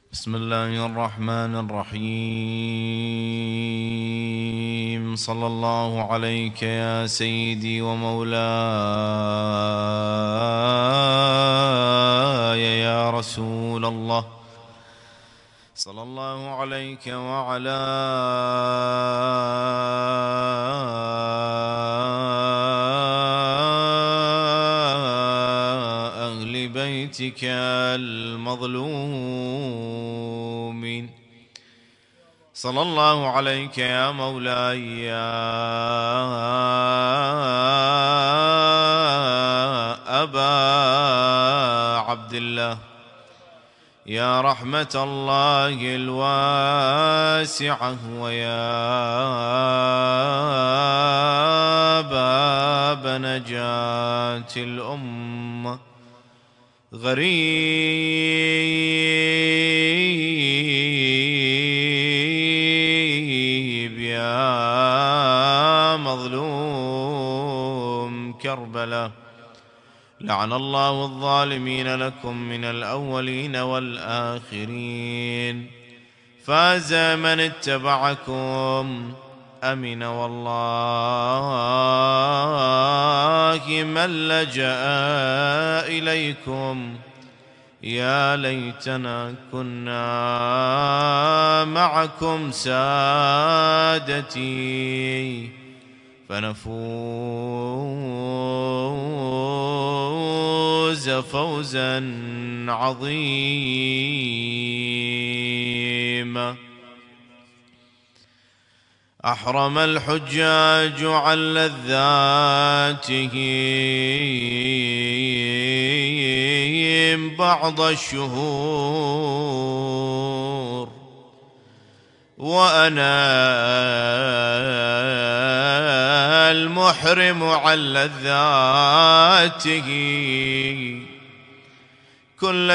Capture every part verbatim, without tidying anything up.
بسم الله الرحمن الرحيم. صلى الله عليك يا سيدي ومولاي يا رسول الله. صلى الله عليك وعلى أهل بيتك المظلومين. صلى الله عليك يا مولاي يا أبا عبد الله، يا رحمة الله الواسعة، ويا باب نجاة الأمة. غريب يا مظلوم كربلاء، لعن الله الظالمين لكم من الأولين والآخرين. فاز من اتبعكم، أمن والله من لجأ إليكم. يا ليتنا كنا معكم سادتي فنفوز فوزا عظيما. أحرم الحجاج عن لذاتهم بعض الشهور، وأنا المحرم عن لذاته كل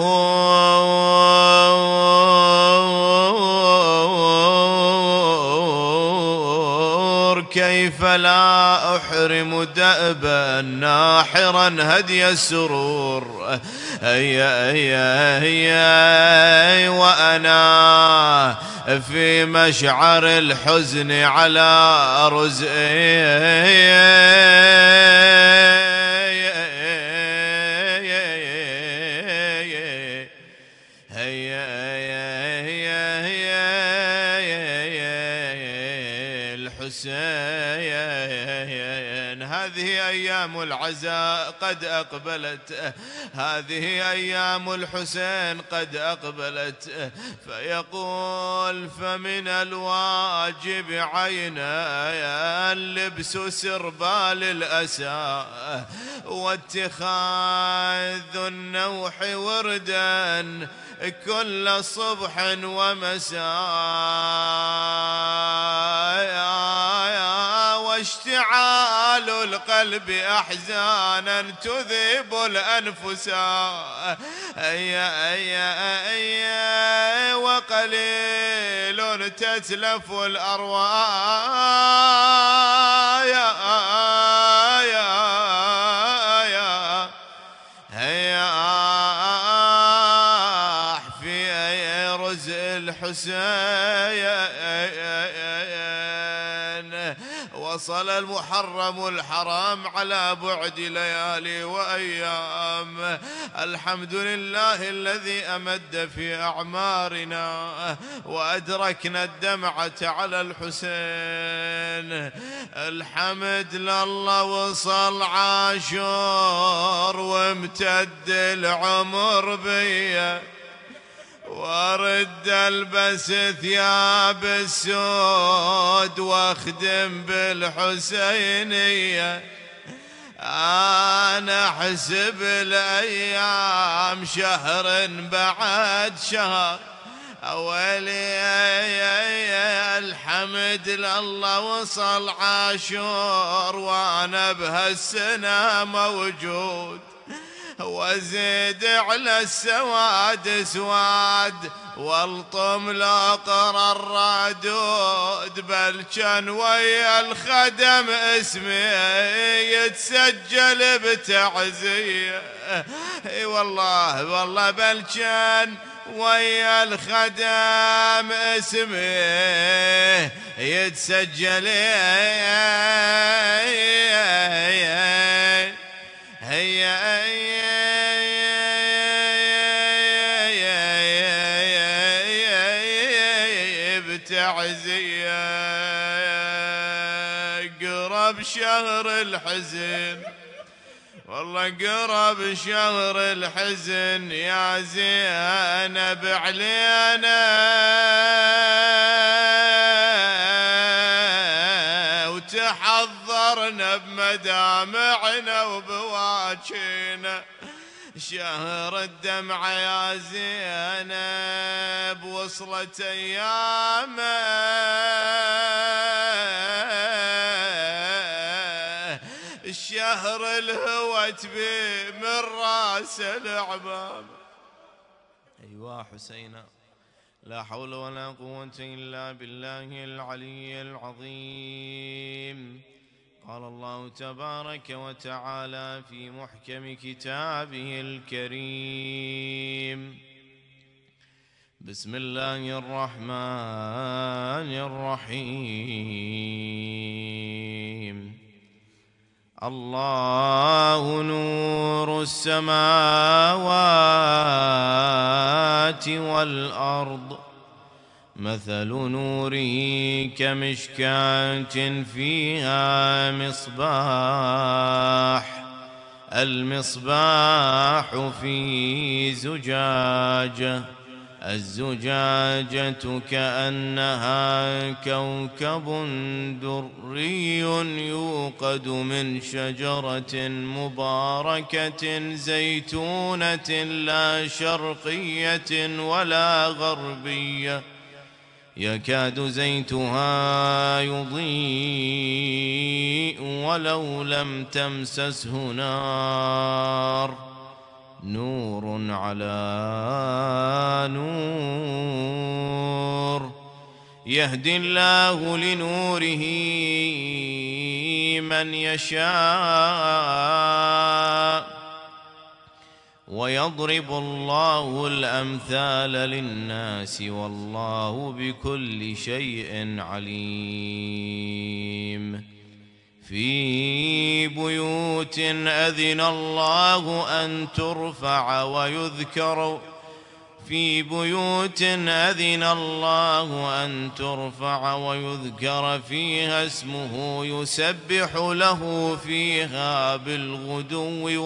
الدهور. كيف لا أحرم دأبا ناحرا هدي السرور. هيا هيا هيا وأنا في مشعر الحزن على رزقي. الحسين هذه أيام العزاء قد أقبلت، هذه أيام الحسين قد أقبلت. فيقول فمن الواجب عينا لبس سربال الأسى واتخاذ النوح وردا كل صبح ومساء، واشتعال القلب أحزانا تذيب الأنفس. أيا أيا أيا وقليل تتلف الأرواح. يا يا يا هيا في رزق الحسين. وصل المحرم الحرام على بعد ليالي وأيام. الحمد لله الذي أمد في أعمارنا وأدركنا الدمعة على الحسين. الحمد لله وصل عاشور وامتد العمر بيا، وارد البس ثياب السود واخدم بالحسينية. انا احسب الايام شهر بعد شهر. أولي الحمد لله وصل عاشور وانا بهالسنة موجود، وزيد على السواد سواد والطم لاقر الرادود. بل كان ويا الخدم اسمي يتسجل بتعزية. اي والله والله بل كان ويا الخدم اسمه يتسجل بتعزية قرب شهر الحزن، والله قرب شهر الحزن يا زينب علينا، وتحضرنا بمدامعنا وبواجينا. شهر الدمعة يا زينب وصلت أيامه، الشهر الهوت بيه من راس العمام. أيوا حسينا، لا حول ولا قوة إلا بالله العلي العظيم. قال الله تبارك وتعالى في محكم كتابه الكريم: بسم الله الرحمن الرحيم. الله نور السماوات والأرض، مثل نوره كمشكاة فيها مصباح، المصباح في زجاجة، الزجاجة كأنها كوكب دري يوقد من شجرة مباركة زيتونة لا شرقية ولا غربية، يكاد زيتها يضيء ولو لم تمسسه نار، نور على نور، يهدي الله لنوره من يشاء، ويضرب الله الأمثال للناس والله بكل شيء عليم. في بيوت أذن الله أن ترفع ويذكر في بيوت أذن الله أن ترفع ويذكر فيها اسمه يسبح له فيها بالغدو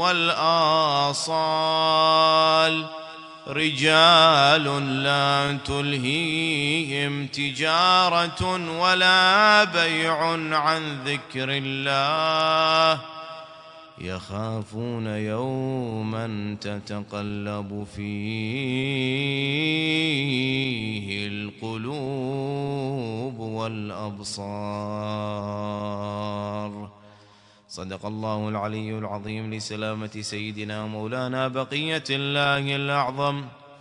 والآصال، رجال لا تلهيهم تجارة ولا بيع عن ذكر الله، يخافون يوما تتقلب فيه القلوب والأبصار. صدق الله العلي العظيم. لسلامة سيدنا ومولانا بقية الله الأعظم،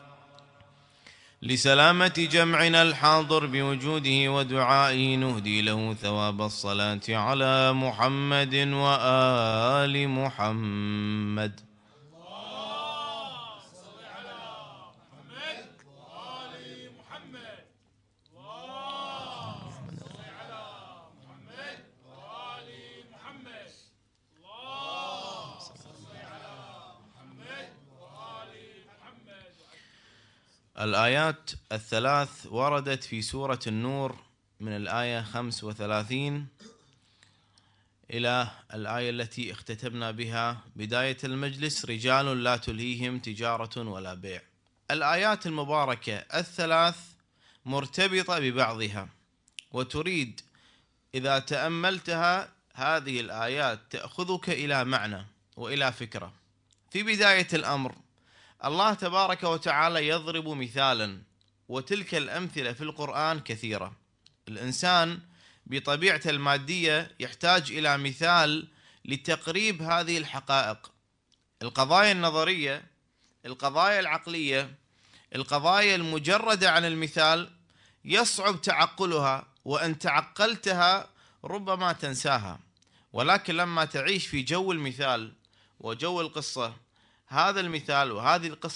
لسلامة جمعنا الحاضر بوجوده ودعائه، نهدي له ثواب الصلاة على محمد وآل محمد. الآيات الثلاث وردت في سورة النور من الآية خمس وثلاثين إلى الآية التي اختتمنا بها بداية المجلس: رجال لا تلهيهم تجارة ولا بيع. الآيات المباركة الثلاث مرتبطة ببعضها، وتريد إذا تأملتها هذه الآيات تأخذك إلى معنى وإلى فكرة. في بداية الأمر الله تبارك وتعالى يضرب مثالا، وتلك الأمثلة في القرآن كثيرة. الإنسان بطبيعته المادية يحتاج إلى مثال لتقريب هذه الحقائق، القضايا النظرية، القضايا العقلية، القضايا المجردة عن المثال يصعب تعقلها، وأن تعقلتها ربما تنساها، ولكن لما تعيش في جو المثال وجو القصة، هذا المثال وهذه القصة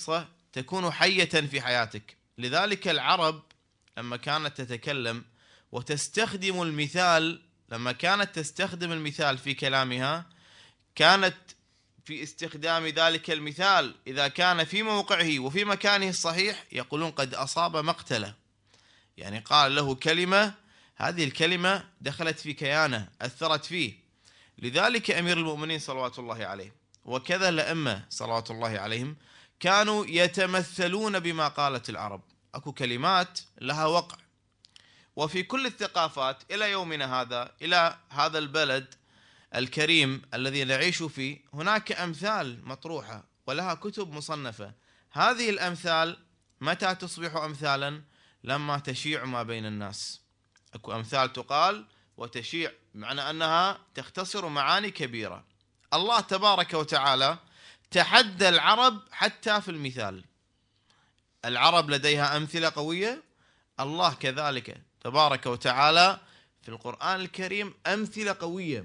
تكون حية في حياتك. لذلك العرب لما كانت تتكلم وتستخدم المثال، لما كانت تستخدم المثال في كلامها، كانت في استخدام ذلك المثال إذا كان في موقعه وفي مكانه الصحيح يقولون قد أصاب مقتله، يعني قال له كلمة، هذه الكلمة دخلت في كيانه، أثرت فيه. لذلك أمير المؤمنين صلوات الله عليه وكذا الأئمة صلوات الله عليهم كانوا يتمثلون بما قالت العرب. أكو كلمات لها وقع، وفي كل الثقافات إلى يومنا هذا، إلى هذا البلد الكريم الذي نعيش فيه، هناك أمثال مطروحة ولها كتب مصنفة. هذه الأمثال متى تصبح أمثالا؟ لما تشيع ما بين الناس. أكو أمثال تقال وتشيع، معنى أنها تختصر معاني كبيرة. الله تبارك وتعالى تحدى العرب حتى في المثال. العرب لديها أمثلة قوية، الله كذلك تبارك وتعالى في القرآن الكريم أمثلة قوية.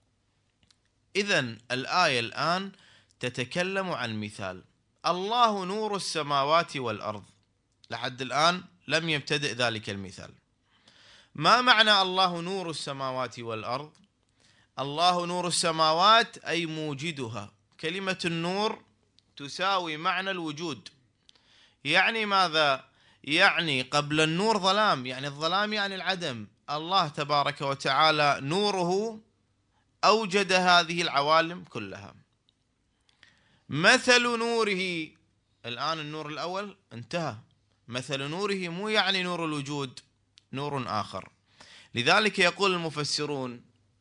إذن الآية الآن تتكلم عن مثال. الله نور السماوات والأرض، لحد الآن لم يبتدئ ذلك المثال. ما معنى الله نور السماوات والأرض؟ الله نور السماوات أي موجدها. كلمة النور تساوي معنى الوجود. يعني ماذا؟ يعني قبل النور ظلام، يعني الظلام يعني العدم. الله تبارك وتعالى نوره أوجد هذه العوالم كلها. مثل نوره، الآن النور الأول انتهى، مثل نوره مو يعني نور الوجود، نور آخر. لذلك يقول المفسرون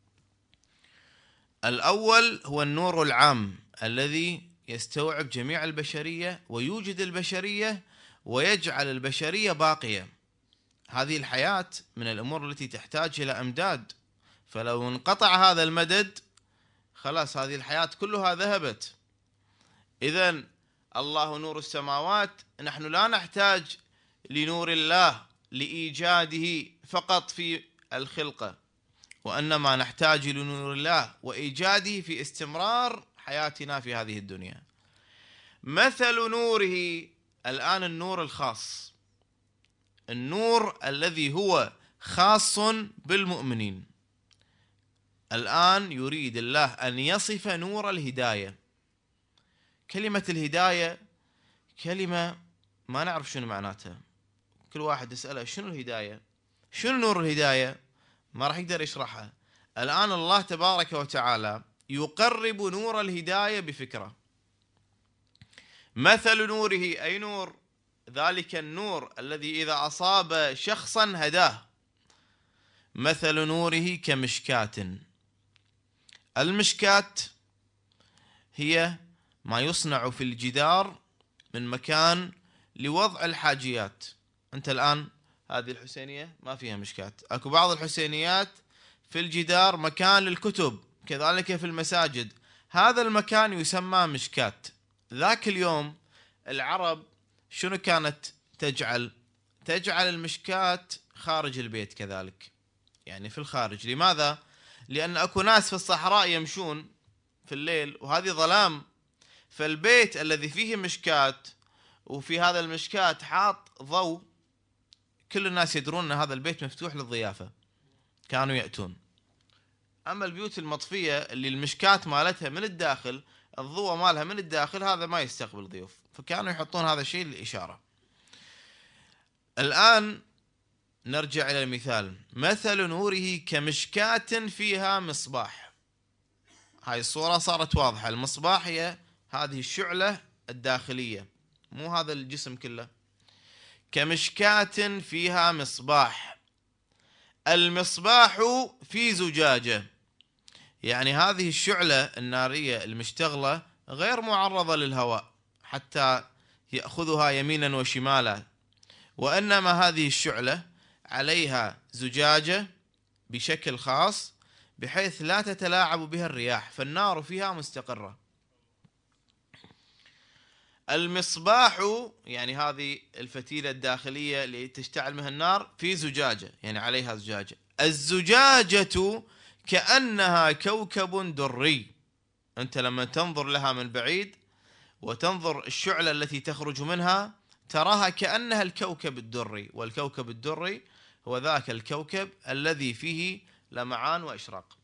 الأول هو النور العام الذي يستوعب جميع البشرية ويوجد البشرية ويجعل البشرية باقية. هذه الحياة من الأمور التي تحتاج إلى أمداد، فلو انقطع هذا المدد خلاص هذه الحياة كلها ذهبت. إذن الله نور السماوات، نحن لا نحتاج لنور الله لإيجاده فقط في الخلقة، وإنما نحتاج لنور الله وإيجاده في استمرار حياتنا في هذه الدنيا. مثل نوره، الآن النور الخاص، النور الذي هو خاص بالمؤمنين. الآن يريد الله أن يصف نور الهداية. كلمة الهداية كلمة ما نعرف شنو معناتها. كل واحد يسأله شنو الهداية، شنو نور الهداية، ما راح يقدر يشرحها. الآن الله تبارك وتعالى يقرب نور الهداية بفكرة. مثل نوره أي نور، ذلك النور الذي إذا أصاب شخصا هداه. مثل نوره كمشكاة. المشكاة هي ما يصنع في الجدار من مكان لوضع الحاجيات. أنت الآن هذه الحسينية ما فيها مشكات، أكو بعض الحسينيات في الجدار مكان للكتب، كذلك في المساجد، هذا المكان يسمى مشكات. ذاك اليوم العرب شنو كانت تجعل؟ تجعل المشكات خارج البيت كذلك، يعني في الخارج. لماذا؟ لأن أكو ناس في الصحراء يمشون في الليل وهذه ظلام، فالبيت الذي فيه مشكات وفي هذا المشكات حاط ضوء، كل الناس يدرون أن هذا البيت مفتوح للضيافة، كانوا يأتون. أما البيوت المطفية اللي المشكات مالتها من الداخل، الضوء مالها من الداخل، هذا ما يستقبل ضيوف، فكانوا يحطون هذا الشيء للإشارة. الآن نرجع إلى المثال. مثل نوره كمشكاة فيها مصباح. هاي الصورة صارت واضحة. المصباح هي هذه الشعلة الداخلية، مو هذا الجسم كله. كمشكاة فيها مصباح. المصباح في زجاجة، يعني هذه الشعلة النارية المشتغلة غير معرضة للهواء حتى يأخذها يمينا وشمالا، وإنما هذه الشعلة عليها زجاجة بشكل خاص بحيث لا تتلاعب بها الرياح، فالنار فيها مستقرة. المصباح يعني هذه الفتيلة الداخلية اللي تشتعل منها النار في زجاجة، يعني عليها زجاجة. الزجاجة كأنها كوكب دري، أنت لما تنظر لها من بعيد وتنظر الشعلة التي تخرج منها تراها كأنها الكوكب الدري، والكوكب الدري هو ذاك الكوكب الذي فيه لمعان وإشراق،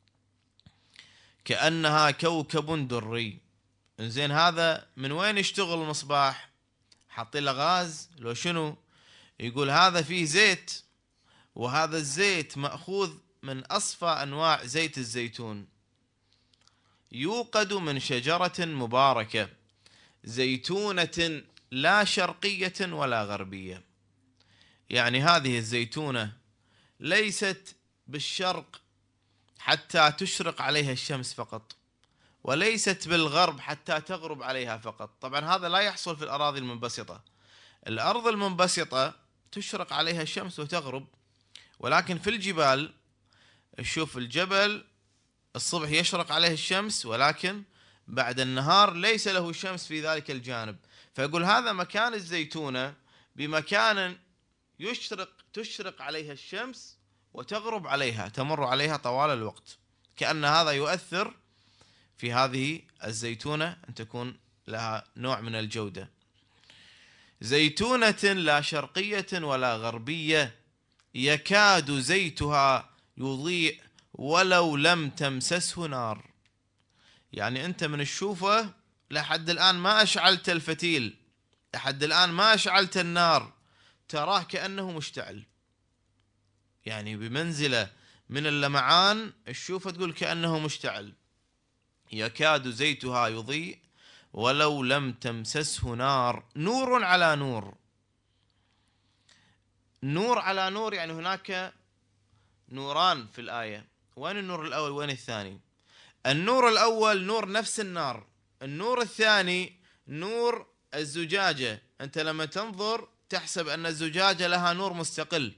كأنها كوكب دري. إنزين هذا من وين يشتغل المصباح؟ حاطين له غاز لو شنو؟ يقول هذا فيه زيت، وهذا الزيت مأخوذ من أصفى أنواع زيت الزيتون، يوقد من شجرة مباركة زيتونة لا شرقية ولا غربية. يعني هذه الزيتونة ليست بالشرق حتى تشرق عليها الشمس فقط، وليست بالغرب حتى تغرب عليها فقط. طبعا هذا لا يحصل في الأراضي المنبسطة. الأرض المنبسطة تشرق عليها الشمس وتغرب، ولكن في الجبال شوف الجبل الصبح يشرق عليه الشمس، ولكن بعد النهار ليس له شمس في ذلك الجانب. فيقول هذا مكان الزيتونة بمكان يشرق تشرق عليها الشمس وتغرب عليها، تمر عليها طوال الوقت، كأن هذا يؤثر في هذه الزيتونة أن تكون لها نوع من الجودة. زيتونة لا شرقية ولا غربية يكاد زيتها يضيء ولو لم تمسسه نار. يعني أنت من الشوفة لحد الآن ما أشعلت الفتيل، لحد الآن ما أشعلت النار، تراه كأنه مشتعل، يعني بمنزلة من اللمعان الشوفة تقول كأنه مشتعل. يكاد زيتها يضيء ولو لم تمسسه نار، نور على نور. نور على نور، يعني هناك نوران في الآية. وين النور الأول وين الثاني؟ النور الأول نور نفس النار، النور الثاني نور الزجاجة. أنت لما تنظر تحسب أن الزجاجة لها نور مستقل،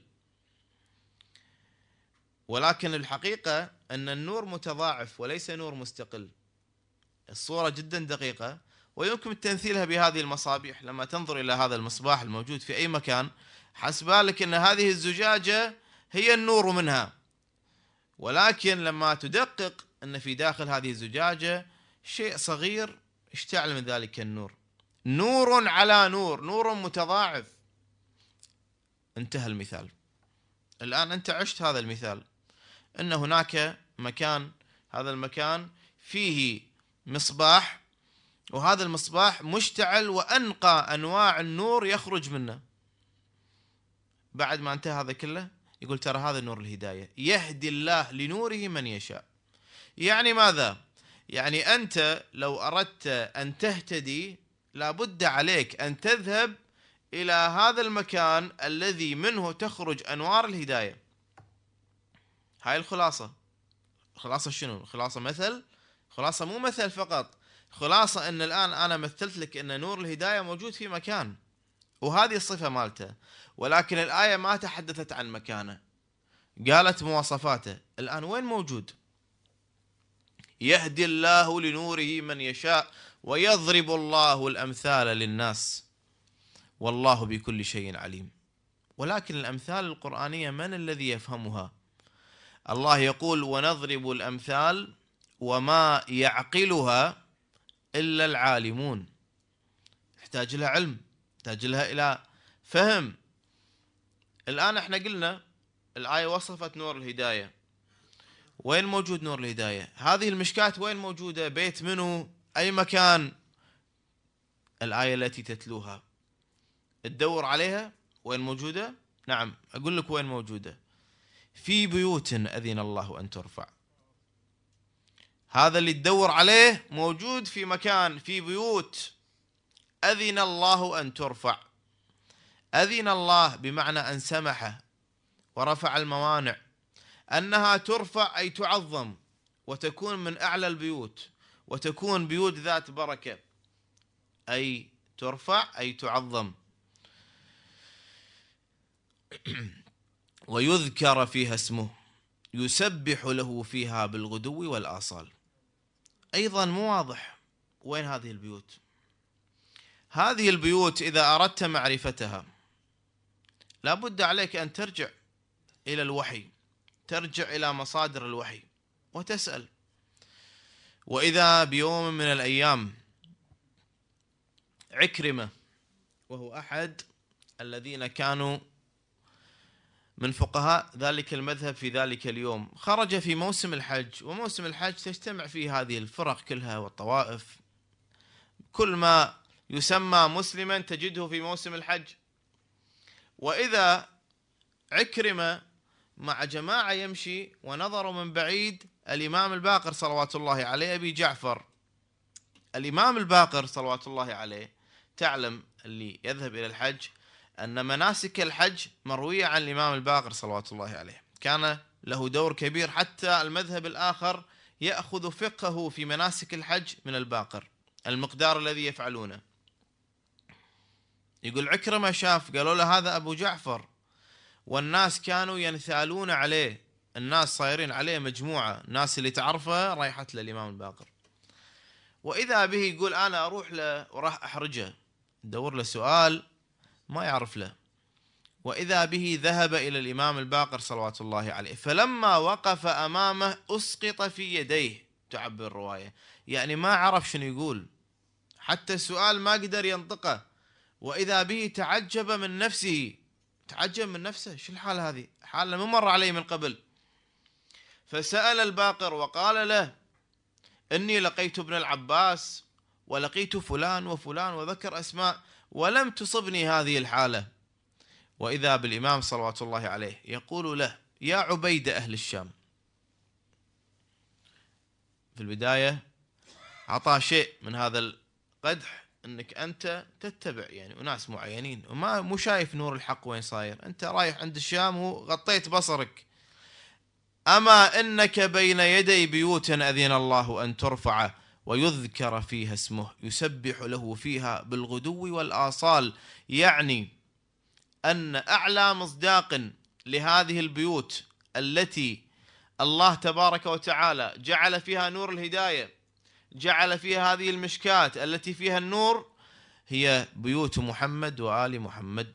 ولكن الحقيقة أن النور متضاعف وليس نور مستقل. الصورة جدا دقيقة، ويمكن تمثيلها بهذه المصابيح. لما تنظر إلى هذا المصباح الموجود في أي مكان، حسبالك أن هذه الزجاجة هي النور منها، ولكن لما تدقق أن في داخل هذه الزجاجة شيء صغير اشتعل من ذلك النور. نور على نور، نور متضاعف. انتهى المثال. الآن أنت عشت هذا المثال، أن هناك مكان، هذا المكان فيه مصباح، وهذا المصباح مشتعل وأنقى أنواع النور يخرج منه. بعد ما انتهى هذا كله يقول ترى هذا نور الهداية، يهدي الله لنوره من يشاء. يعني ماذا؟ يعني أنت لو أردت أن تهتدي لابد عليك أن تذهب إلى هذا المكان الذي منه تخرج أنوار الهداية. هاي الخلاصة. خلاصة شنو؟ الخلاصة مثل، خلاصة مو مثل فقط، خلاصة أن الآن أنا مثلت لك أن نور الهداية موجود في مكان، وهذه الصفة مالته، ولكن الآية ما تحدثت عن مكانه، قالت مواصفاته. الآن وين موجود؟ يهدي الله لنوره من يشاء ويضرب الله الأمثال للناس والله بكل شيء عليم. ولكن الأمثال القرآنية من الذي يفهمها؟ الله يقول ونضرب الأمثال وما يعقلها إلا العالمون. يحتاج لها علم، يحتاج لها إلى فهم. الآن احنا قلنا الآية وصفت نور الهداية. وين موجود نور الهداية؟ هذه المشكاة وين موجودة؟ بيت منو؟ أي مكان؟ الآية التي تتلوها تدور عليها وين موجودة؟ نعم أقول لك وين موجودة، في بيوت أذن الله أن ترفع. هذا اللي تدور عليه موجود في مكان، في بيوت أذن الله أن ترفع. أذن الله بمعنى أن سمح ورفع الموانع، أنها ترفع أي تعظم وتكون من أعلى البيوت، وتكون بيوت ذات بركة، أي ترفع أي تعظم. ويذكر فيها اسمه يسبح له فيها بالغدو والآصال. أيضا مو واضح وين هذه البيوت. هذه البيوت إذا أردت معرفتها لابد عليك أن ترجع إلى الوحي، ترجع إلى مصادر الوحي وتسأل. وإذا بيوم من الأيام عكرمة، وهو أحد الذين كانوا من فقهاء ذلك المذهب في ذلك اليوم، خرج في موسم الحج، وموسم الحج تجتمع فيه هذه الفرق كلها والطوائف، كل ما يسمى مسلما تجده في موسم الحج. وإذا عكرمة مع جماعة يمشي، ونظروا من بعيد الإمام الباقر صلوات الله عليه أبي جعفر. الإمام الباقر صلوات الله عليه، تعلم اللي يذهب إلى الحج أن مناسك الحج مروية عن الإمام الباقر صلوات الله عليه، كان له دور كبير، حتى المذهب الآخر يأخذ فقهه في مناسك الحج من الباقر، المقدار الذي يفعلونه. يقول عكرمة شاف، قالوا له هذا أبو جعفر، والناس كانوا ينثالون عليه، الناس صايرين عليه مجموعة، الناس اللي تعرفه رايحت للإمام الباقر. وإذا به يقول أنا أروح له وراح أحرجه، دور له سؤال ما يعرف له. وإذا به ذهب إلى الإمام الباقر صلوات الله عليه، فلما وقف أمامه أسقط في يديه، تعبر الرواية، يعني ما عرف شنو يقول، حتى السؤال ما قدر ينطقه. وإذا به تعجب من نفسه، تعجب من نفسه، شو الحالة هذه، حالة ما مر عليه من قبل. فسأل الباقر وقال له إني لقيت ابن العباس ولقيت فلان وفلان، وذكر أسماء، ولم تصبني هذه الحالة. وإذا بالإمام صلوات الله عليه يقول له يا عبيد أهل الشام. في البداية عطاه شيء من هذا القدح، أنك أنت تتبع يعني أناس معينين، وما مو شايف نور الحق وين صاير، أنت رايح عند الشام وغطيت بصرك. أما إنك بين يدي بيوت أذن الله أن ترفع ويذكر فيها اسمه يسبح له فيها بالغدو والآصال، يعني أن أعلى مصداق لهذه البيوت التي الله تبارك وتعالى جعل فيها نور الهداية، جعل فيها هذه المشكات التي فيها النور، هي بيوت محمد وآل محمد.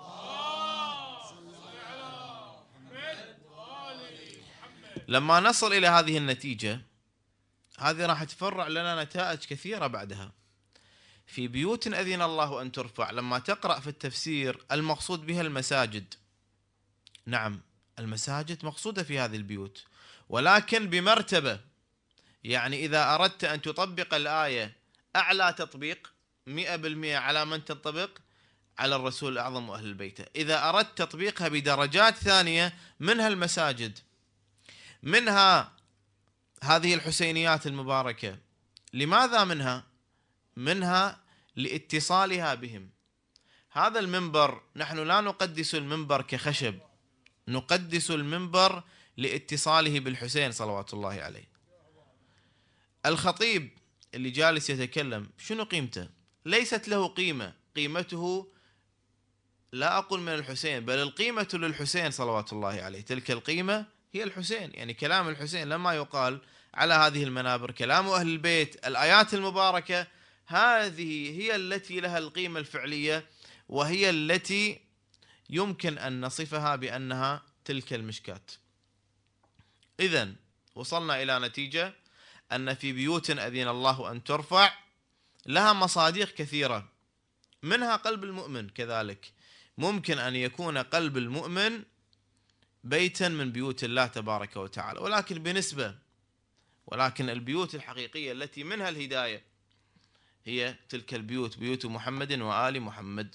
لما نصل إلى هذه النتيجة، هذه راح تفرع لنا نتائج كثيرة بعدها. في بيوت أذن الله أن ترفع، لما تقرأ في التفسير المقصود بها المساجد، نعم المساجد مقصودة في هذه البيوت، ولكن بمرتبة، يعني إذا أردت أن تطبق الآية أعلى تطبيق مئة بالمئة على من تنطبق على الرسول الأعظم وأهل البيت. إذا أردت تطبيقها بدرجات ثانية، منها المساجد، منها هذه الحسينيات المباركة. لماذا منها؟ منها لاتصالها بهم. هذا المنبر، نحن لا نقدس المنبر كخشب، نقدس المنبر لاتصاله بالحسين صلوات الله عليه. الخطيب اللي جالس يتكلم شنو قيمته؟ ليست له قيمة، قيمته لا أقول من الحسين، بل القيمة للحسين صلوات الله عليه، تلك القيمة هي الحسين، يعني كلام الحسين لما يقال على هذه المنابر، كلام أهل البيت، الآيات المباركة، هذه هي التي لها القيمة الفعلية، وهي التي يمكن أن نصفها بأنها تلك المشكات. إذن وصلنا إلى نتيجة أن في بيوت أذن الله أن ترفع لها مصادق كثيرة، منها قلب المؤمن. كذلك ممكن أن يكون قلب المؤمن بيتا من بيوت الله تبارك وتعالى، ولكن بنسبة، ولكن البيوت الحقيقية التي منها الهداية هي تلك البيوت، بيوت محمد وآل محمد.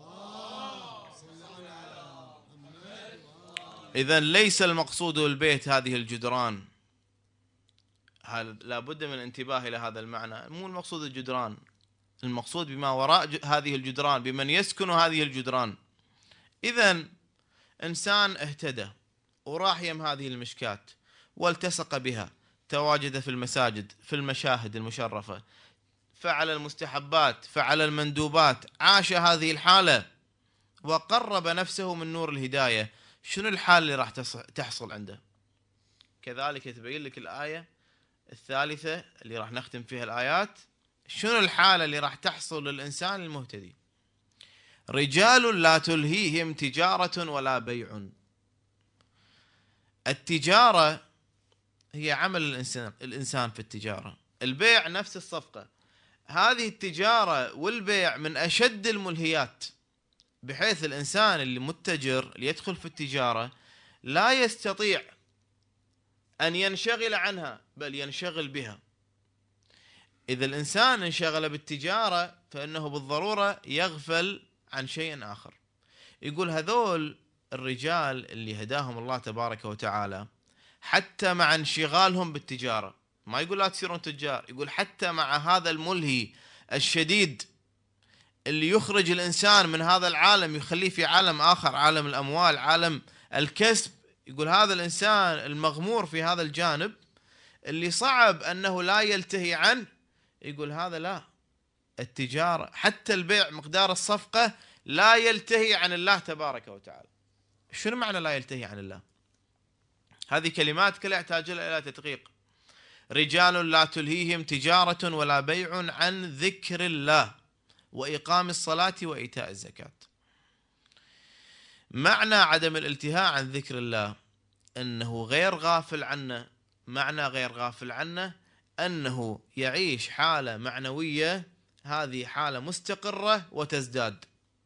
إذن ليس المقصود البيت هذه الجدران، لا بد من الانتباه إلى هذا المعنى، مو المقصود الجدران، المقصود بما وراء هذه الجدران، بمن يسكن هذه الجدران. إذن إنسان اهتدى وراح يم هذه المشكات والتصق بها، تواجد في المساجد، في المشاهد المشرفة، فعل المستحبات، فعل المندوبات، عاش هذه الحالة وقرب نفسه من نور الهداية، شنو الحال اللي راح تحصل عنده؟ كذلك تبين لك الآية الثالثة اللي راح نختم فيها الآيات، شنو الحالة اللي راح تحصل للإنسان المهتدي؟ رجال لا تلهيهم تجارة ولا بيع. التجارة هي عمل الإنسان الإنسان في التجارة، البيع نفس الصفقة. هذه التجارة والبيع من أشد الملهيات، بحيث الإنسان اللي متجر اللي يدخل في التجارة لا يستطيع أن ينشغل عنها بل ينشغل بها. إذا الإنسان انشغل بالتجارة فإنه بالضرورة يغفل عن شيء آخر. يقول هذول الرجال اللي هداهم الله تبارك وتعالى حتى مع انشغالهم بالتجارة، ما يقول لا تصيرون تجار، يقول حتى مع هذا الملهي الشديد اللي يخرج الإنسان من هذا العالم يخليه في عالم آخر، عالم الأموال، عالم الكسب، يقول هذا الإنسان المغمور في هذا الجانب اللي صعب أنه لا يلتهي عنه، يقول هذا لا، التجارة حتى البيع مقدار الصفقة لا يلتهي عن الله تبارك وتعالى. شنو معنى لا يلتهي عن الله؟ هذه كلمات كلها يحتاج إلى تدقيق. رجال لا تلهيهم تجارة ولا بيع عن ذكر الله وإقام الصلاة وإيتاء الزكاة. معنى عدم الالتهاء عن ذكر الله أنه غير غافل عنه. معنى غير غافل عنه أنه يعيش حالة معنوية، هذه حالة مستقرة وتزداد.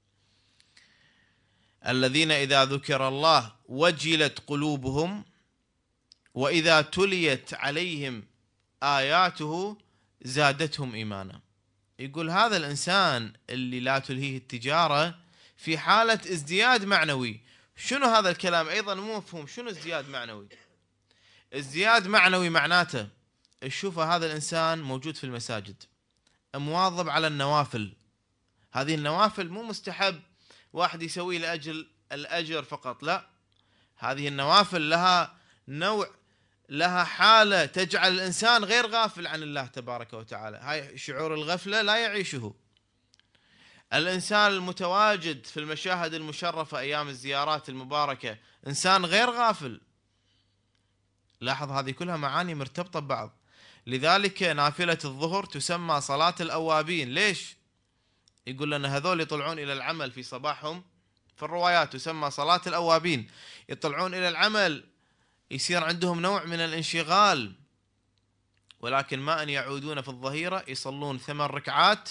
الذين إذا ذكر الله وجلت قلوبهم وإذا تليت عليهم آياته زادتهم إيمانا. يقول هذا الإنسان اللي لا تلهيه التجارة في حالة ازدياد معنوي. شنو هذا الكلام أيضا مو مفهوم؟ شنو ازدياد معنوي؟ ازدياد معنوي معناته تشوف هذا الإنسان موجود في المساجد، مواظب على النوافل. هذه النوافل مو مستحب واحد يسوي لأجل الأجر فقط، لا، هذه النوافل لها نوع، لها حالة تجعل الإنسان غير غافل عن الله تبارك وتعالى. هاي شعور الغفلة لا يعيشه الإنسان المتواجد في المشاهد المشرفة أيام الزيارات المباركة، إنسان غير غافل. لاحظ هذه كلها معاني مرتبطة ببعض. لذلك نافلة الظهر تسمى صلاة الأوابين. ليش؟ يقول لنا هذول يطلعون إلى العمل في صباحهم، في الروايات تسمى صلاة الأوابين، يطلعون إلى العمل يصير عندهم نوع من الانشغال، ولكن ما أن يعودون في الظهيرة يصلون ثمان ركعات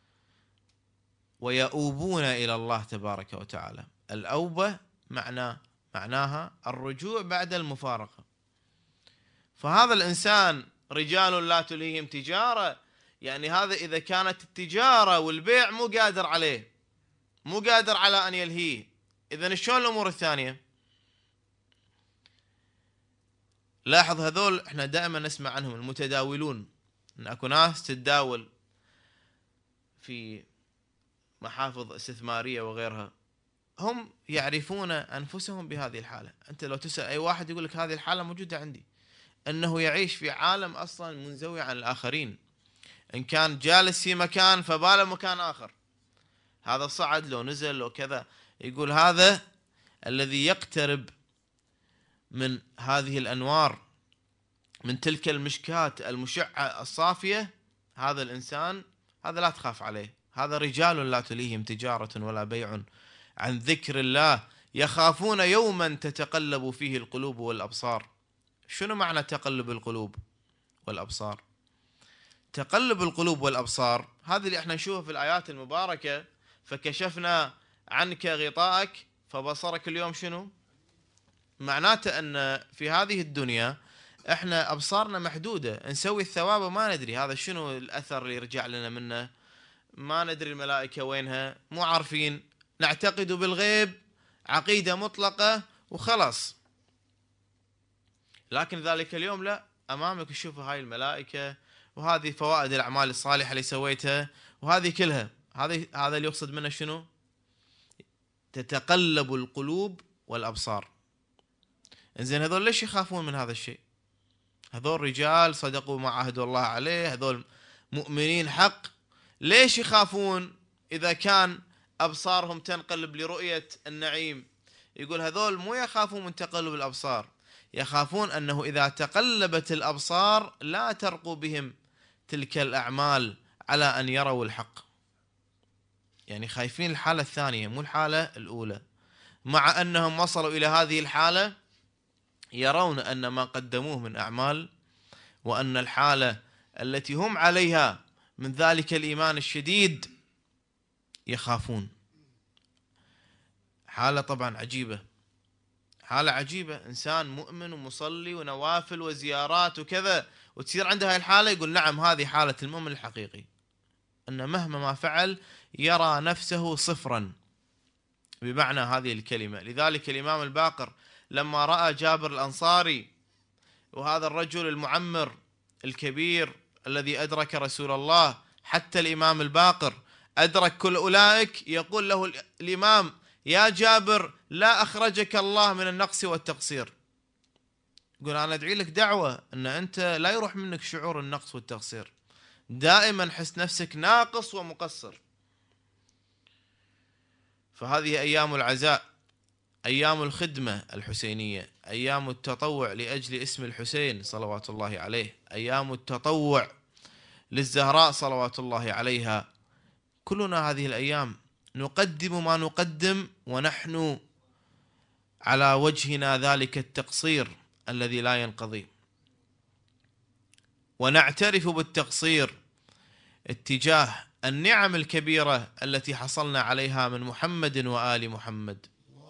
ويؤوبون إلى الله تبارك وتعالى. الأوبة معنى معناها الرجوع بعد المفارقة. فهذا الإنسان رجال لا تلهيهم تجارة، يعني هذا إذا كانت التجارة والبيع مو قادر عليه، مو قادر على أن يلهيه، إذن شلون الأمور الثانية؟ لاحظ هذول احنا دائما نسمع عنهم المتداولون، ان اكو ناس تتداول في محافظ استثمارية وغيرها، هم يعرفون أنفسهم بهذه الحالة. أنت لو تسأل أي واحد يقول لك هذه الحالة موجودة عندي، أنه يعيش في عالم أصلا منزوي عن الآخرين. إن كان جالس في مكان فباله مكان آخر، هذا صعد لو نزل لو كذا، يقول هذا الذي يقترب من هذه الأنوار، من تلك المشكات المشعة الصافية، هذا الإنسان هذا لا تخاف عليه. هذا رجال لا تلهيهم تجارة ولا بيع عن ذكر الله يخافون يوما تتقلب فيه القلوب والأبصار. شنو معنى تقلب القلوب والأبصار؟ تقلب القلوب والأبصار هذه اللي احنا نشوفها في الآيات المباركة، فكشفنا عنك غطاءك فبصرك اليوم شنو؟ معناته أن في هذه الدنيا احنا أبصارنا محدودة، نسوي الثواب وما ندري هذا شنو الأثر اللي يرجع لنا منه، ما ندري الملائكة وينها، مو عارفين، نعتقد بالغيب عقيدة مطلقة وخلاص. لكن ذلك اليوم لا، أمامك تشوف هاي الملائكة وهذه فوائد الأعمال الصالحة اللي سويتها وهذه كلها، هذه هذا اللي يقصد منه شنو؟ تتقلب القلوب والأبصار. إنزين هذول ليش يخافون من هذا الشيء؟ هذول رجال صدقوا ما عهدوا الله عليه، هذول مؤمنين حق، ليش يخافون إذا كان أبصارهم تنقلب لرؤية النعيم؟ يقول هذول مو يخافون من تقلب الأبصار، يخافون أنه إذا تقلبت الأبصار لا ترقوا بهم تلك الأعمال على أن يروا الحق. يعني خايفين الحالة الثانية مو الحالة الأولى، مع أنهم وصلوا إلى هذه الحالة يرون أن ما قدموه من أعمال وأن الحالة التي هم عليها من ذلك الإيمان الشديد يخافون. حالة طبعا عجيبة، حالة عجيبة، إنسان مؤمن ومصلي ونوافل وزيارات وكذا، وتصير عنده هاي الحالة، يقول نعم هذه حالة المؤمن الحقيقي، أن مهما ما فعل يرى نفسه صفرا بمعنى هذه الكلمة. لذلك الإمام الباقر لما رأى جابر الأنصاري وهذا الرجل المعمر الكبير الذي أدرك رسول الله، حتى الإمام الباقر أدرك كل أولئك، يقول له الإمام يا جابر لا أخرجك الله من النقص والتقصير. يقول أنا أدعي لك دعوة أن أنت لا يروح منك شعور النقص والتقصير، دائما حس نفسك ناقص ومقصر. فهذه أيام العزاء، أيام الخدمة الحسينية، أيام التطوع لأجل اسم الحسين صلوات الله عليه، أيام التطوع للزهراء صلوات الله عليها. كلنا هذه الأيام نقدم ما نقدم ونحن على وجهنا ذلك التقصير الذي لا ينقضي، ونعترف بالتقصير اتجاه النعم الكبيرة التي حصلنا عليها من محمد وآل محمد.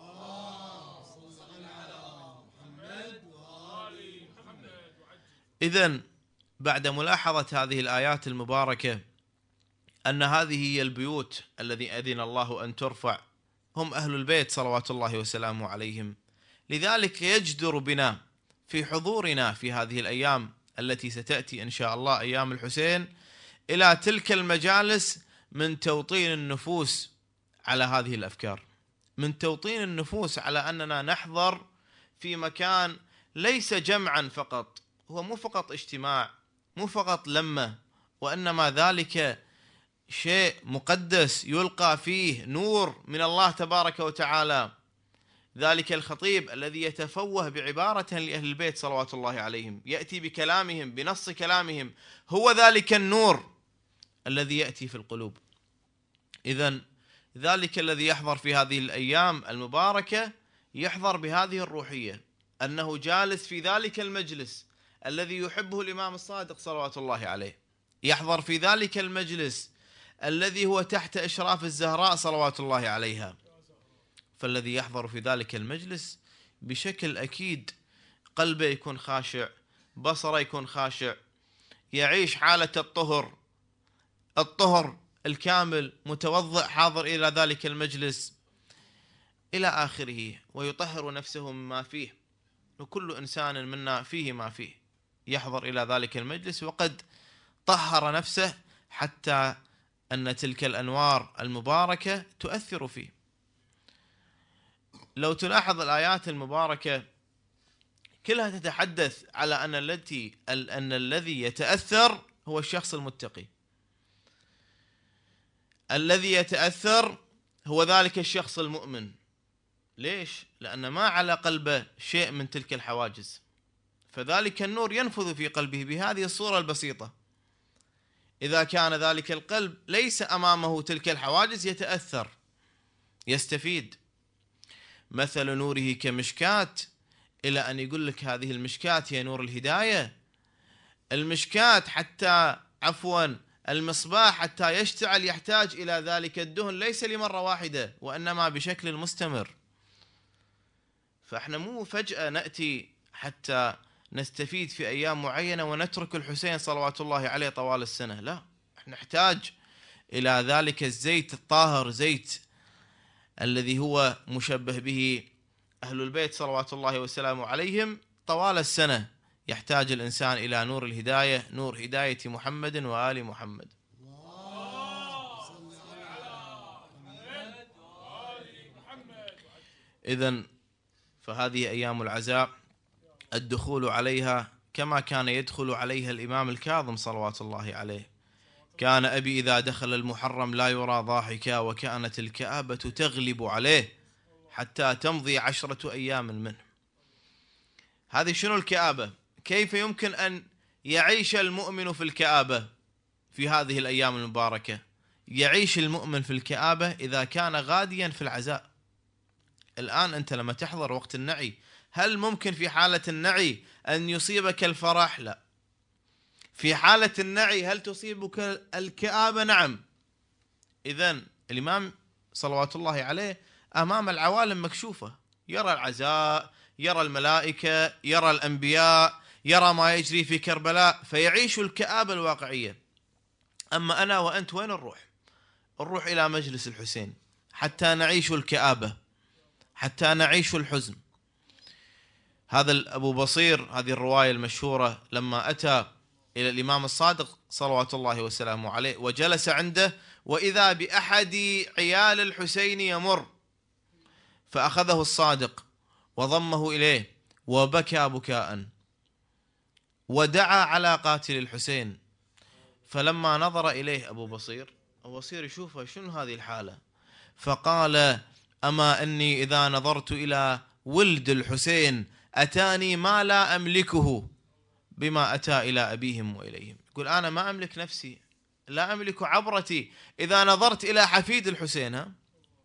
إذن بعد ملاحظة هذه الآيات المباركة أن هذه هي البيوت الذي أذن الله أن ترفع، هم أهل البيت صلوات الله وسلامه عليهم، لذلك يجدر بنا في حضورنا في هذه الأيام التي ستأتي إن شاء الله أيام الحسين إلى تلك المجالس من توطين النفوس على هذه الأفكار، من توطين النفوس على أننا نحضر في مكان ليس جمعا فقط، هو مو فقط اجتماع، مو فقط لمة، وإنما ذلك شيء مقدس يلقى فيه نور من الله تبارك وتعالى. ذلك الخطيب الذي يتفوه بعبارة لأهل البيت صلوات الله عليهم، يأتي بكلامهم بنص كلامهم، هو ذلك النور الذي يأتي في القلوب. إذن ذلك الذي يحضر في هذه الأيام المباركة يحضر بهذه الروحية، أنه جالس في ذلك المجلس الذي يحبه الإمام الصادق صلوات الله عليه، يحضر في ذلك المجلس الذي هو تحت إشراف الزهراء صلوات الله عليها. فالذي يحضر في ذلك المجلس بشكل أكيد قلبه يكون خاشع، بصره يكون خاشع، يعيش حالة الطهر، الطهر الكامل، متوضئ حاضر إلى ذلك المجلس إلى آخره، ويطهر نفسه مما فيه، وكل إنسان منا فيه ما فيه، يحضر إلى ذلك المجلس وقد طهر نفسه حتى أن تلك الأنوار المباركة تؤثر فيه. لو تلاحظ الآيات المباركة كلها تتحدث على أن التي أن الذي يتأثر هو الشخص المتقي، الذي يتأثر هو ذلك الشخص المؤمن. ليش؟ لأن ما على قلبه شيء من تلك الحواجز، فذلك النور ينفذ في قلبه بهذه الصورة البسيطة. إذا كان ذلك القلب ليس أمامه تلك الحواجز يتأثر، يستفيد. مثل نوره كمشكاة، إلى أن يقول لك هذه المشكاة هي نور الهداية. المشكاة حتى عفوا المصباح حتى يشتعل يحتاج إلى ذلك الدهن ليس لمرة واحدة، وإنما بشكل مستمر. فإحنا مو فجأة نأتي حتى نستفيد في أيام معينة ونترك الحسين صلوات الله عليه طوال السنة، لا، إحنا نحتاج إلى ذلك الزيت الطاهر، زيت الذي هو مشبه به أهل البيت صلوات الله وسلامه عليهم طوال السنة. يحتاج الإنسان إلى نور الهداية، نور هداية محمد وآل محمد. إذن فهذه أيام العزاء الدخول عليها كما كان يدخل عليها الإمام الكاظم صلوات الله عليه. كان أبي إذا دخل المحرم لا يرى ضاحكا، وكانت الكآبة تغلب عليه حتى تمضي عشرة أيام منه. هذه شنو الكآبة؟ كيف يمكن أن يعيش المؤمن في الكآبة في هذه الأيام المباركة؟ يعيش المؤمن في الكآبة إذا كان غاديا في العزاء. الآن أنت لما تحضر وقت النعي، هل ممكن في حالة النعي أن يصيبك الفرح؟ لا. في حالة النعي هل تصيبك الكآبة؟ نعم. إذن الإمام صلوات الله عليه أمام العوالم مكشوفة، يرى العزاء، يرى الملائكة، يرى الأنبياء، يرى ما يجري في كربلاء، فيعيش الكآبة الواقعية. أما أنا وأنت وين نروح؟ نروح إلى مجلس الحسين حتى نعيش الكآبة، حتى نعيش الحزن. هذا أبو بصير، هذه الرواية المشهورة، لما أتى إلى الإمام الصادق صلوات الله وسلامه عليه وجلس عنده، وإذا بأحد عيال الحسين يمر، فأخذه الصادق وضمه إليه وبكى بكاء ودعا على قاتل الحسين. فلما نظر إليه أبو بصير، أبو بصير يشوفه شنو هذه الحالة، فقال: أما أني إذا نظرت إلى ولد الحسين أتاني ما لا أملكه بما أتى إلى أبيهم وإليهم. يقول أنا ما أملك نفسي، لا أملك عبرتي إذا نظرت إلى حفيد الحسين. ها؟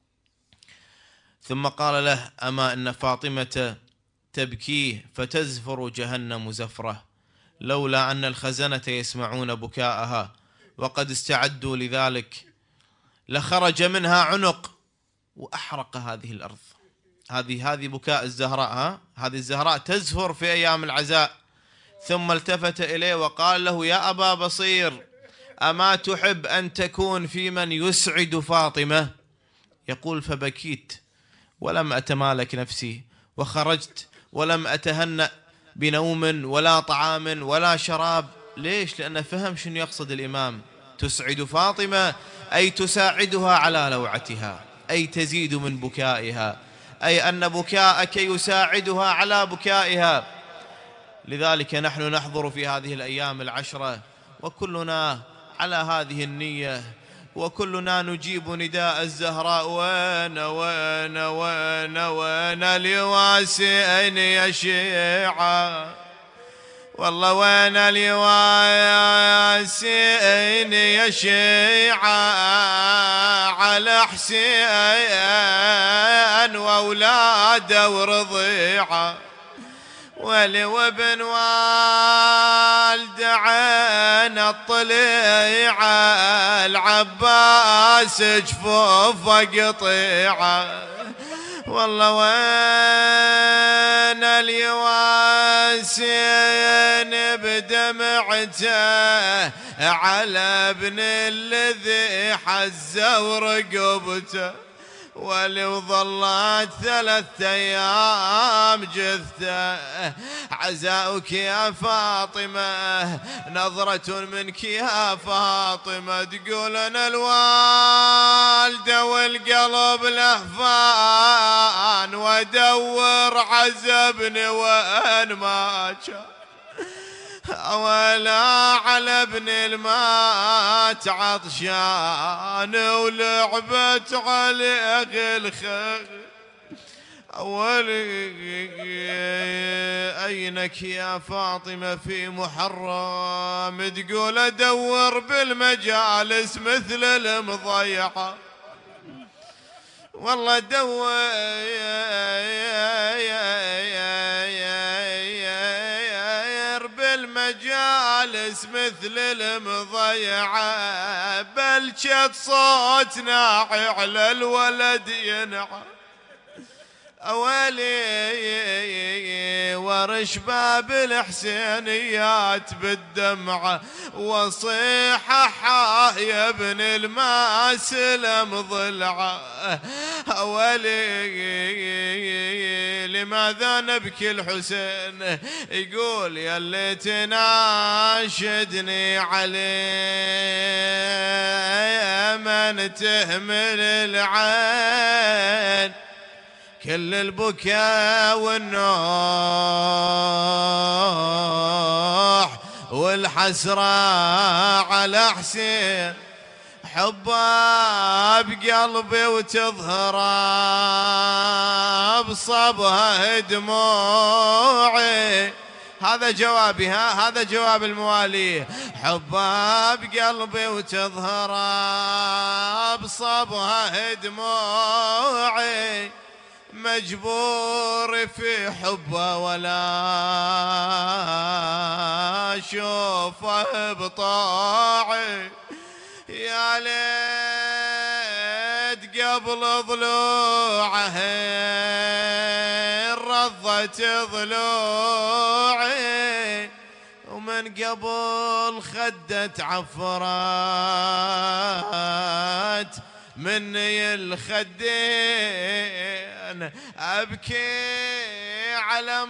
ثم قال له: أما أن فاطمة تبكيه فتزفر جهنم زفرة، لولا أن الخزنة يسمعون بكاءها وقد استعدوا لذلك لخرج منها عنق وأحرق هذه الأرض. هذه هذه بكاء الزهراء. ها؟ هذه الزهراء تزفر في أيام العزاء. ثم التفت إليه وقال له: يا أبا بصير، أما تحب أن تكون في من يسعد فاطمة؟ يقول: فبكيت ولم أتمالك نفسي، وخرجت ولم أتهنأ بنوم ولا طعام ولا شراب. ليش؟ لأنه فهم شنو يقصد الإمام. تسعد فاطمة أي تساعدها على لوعتها، أي تزيد من بكائها، أي أن بكاءك يساعدها على بكائها. لذلك نحن نحضر في هذه الأيام العشرة وكلنا على هذه النية، وكلنا نجيب نداء الزهراء: وين وين وين وين لواسئين يا شيعة، والله وين لواسئين يا شيعة على حسين وأولاده ورضيعه، ولي وابن والد عين الطليعة العباس جفوفه قطيعة، والله وين اليواسين بدمعته على ابن الذي حزه ورقبته، ولي وظلت ثلاثة أيام جثته. عزاؤك يا فاطمة نظرة منك يا فاطمة، تقول أنا الوالدة والقلب لهفان، وادور عزبني وين ما كان، ولا على ابن المات عطشان ولعبت عليه الخير. أولي أينك يا فاطمة في محرم، تقول أدور بالمجالس مثل المضيعة، والله أدور بالمجالس مثل المضيعة، بلشت صوت ناعي على الولد ينعى. أولي ورش باب الحسينيات بالدمعة، وصيحة يا ابن الماسلم ضلعة. أولي لماذا نبكي الحسين؟ يقول يا اللي تناشدني عليه من تهمل العين، كل البكاء والنوح والحسرة على حسين، حبه بقلبي وتظهره بصبها دموعي. هذا جوابي، ها هذا جواب الموالي. حبه بقلبي وتظهره بصبها دموعي، مجبور في حبه ولا شوفه بطاعي، يا ليت قبل ضلوعه رضت ضلوعي، ومن قبل خدت عفرات مني الخدين، أبكي على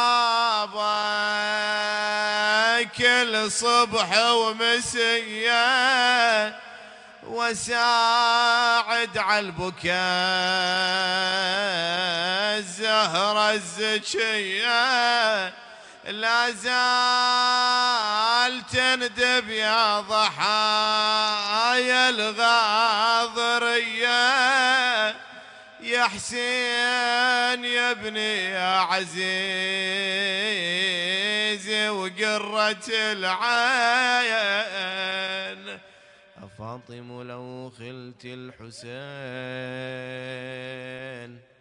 مصابة كل صبح ومسية، وساعد على البكاء الزهرة الزكية، لا زال تندب يا ضحايا الغاضرية، يا حسين يا ابني يا عزيزي وقرة العين، أفاطم لو خلت الحسين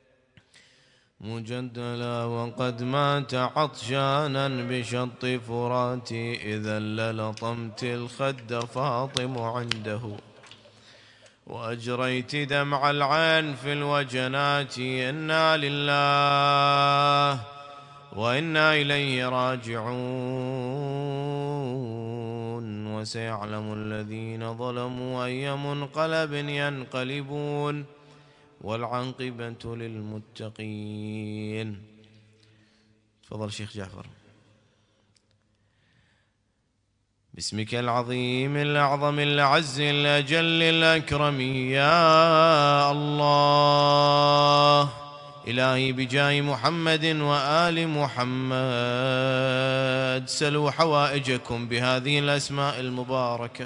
مجدلا وقد مات عطشانا بشط فراتي، إذا للطمت الخد فاطم عنده، وأجريت دمع العين في الوجنات، إنا لله وإنا إليه راجعون، وسيعلم الذين ظلموا أي منقلب ينقلبون، والعاقبة للمتقين. تفضل شيخ جعفر. باسمك العظيم الأعظم الأعز الأجل الأكرم يا الله، إلهي بجاه محمد وآل محمد سلوا حوائجكم بهذه الأسماء المباركة.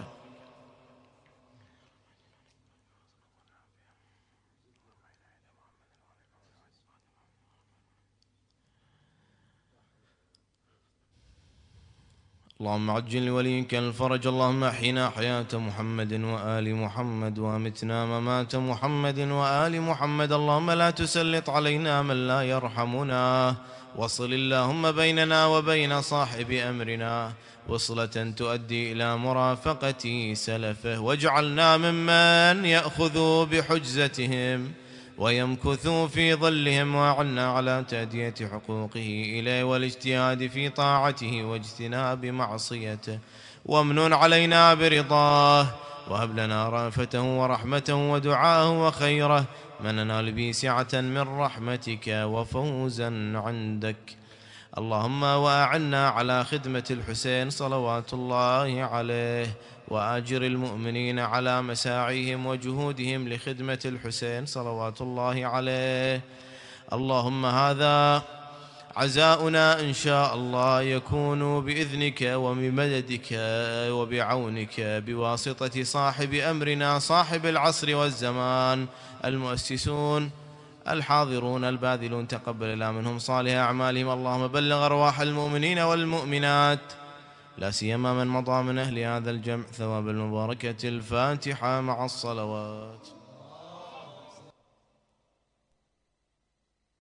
اللهم عجل لوليك الفرج، اللهم احينا حياة محمد وآل محمد، وامتنا ممات محمد وآل محمد، اللهم لا تسلط علينا من لا يرحمنا، وصل اللهم بيننا وبين صاحب أمرنا وصلة تؤدي إلى مرافقة سلفه، واجعلنا ممن يأخذ بحجزتهم ويمكثوا في ظلهم، وأعنا على تأدية حقوقه إليه والاجتهاد في طاعته واجتناب معصيته، وامنن علينا برضاه، وهب لنا رأفته ورحمته ودعاءه وخيره، من ننال به سعة من رحمتك وفوزا عندك. اللهم وأعنا على خدمة الحسين صلوات الله عليه، وآجر المؤمنين على مساعيهم وجهودهم لخدمة الحسين صلوات الله عليه. اللهم هذا عزاؤنا إن شاء الله يكون بإذنك وبمددك وبعونك بواسطة صاحب أمرنا صاحب العصر والزمان، المؤسسون الحاضرون الباذلون، تقبل الله منهم صالح أعمالهم. اللهم بلغ أرواح المؤمنين والمؤمنات لا سيما من مضى من أهل هذا الجمع ثواب المباركة. الفاتحة مع الصلوات.